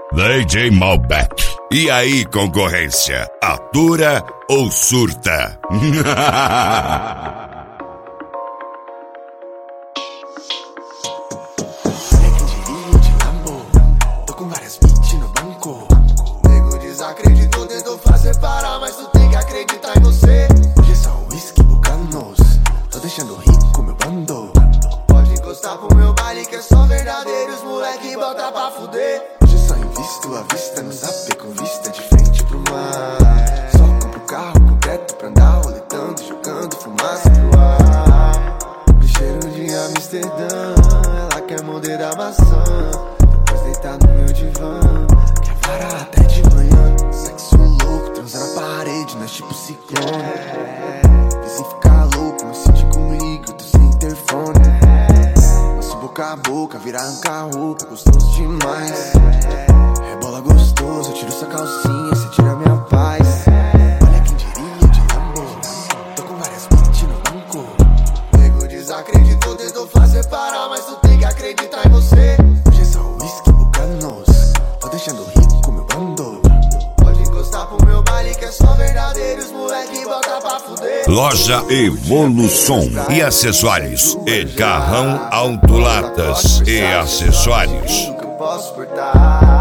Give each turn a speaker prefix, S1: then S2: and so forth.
S1: DJ Malbec. E aí, concorrência, atura ou surta?
S2: Tô com várias beats no banco. Nego desacreditou, tentou fazer parar, mas tu tem que acreditar em você. Hoje é só whisky, bucanos. Tô deixando rico meu bando. Pode encostar pro meu baile que é só verdadeiros, moleque, bota pra fuder. Hoje só invisto à vista no zap com vista de frente pro mar. Só compro carro concreto pra andar roletando, jogando fumaça pro ar. De cheiro de Amsterdã, ela quer morder da maçã. Depois deitar no meu divã, quer parar até de manhã. Sexo louco, transa na parede, nós tipo ciclone. Vizinho ficar louco, me senti comigo, tô sem interfone. Nosso boca a boca, vira arranca-roupa, gostoso demais. Rebola gostoso, eu tiro sua calcinha, você tira minha paz. Olha quem diria de Lambo, tô com várias beats no banco. Nego desacreditou, tentou fazer parar, mas tu tem que acreditar em você. Hoje é só whisky, bucanos, tô deixando rico meu bando. Pode encostar pro meu baile que é só verdadeiros, moleque, bota pra fuder.
S1: Loja Evolução e acessórios e Carrão Autolatas e acessórios.
S2: Que eu posso portar.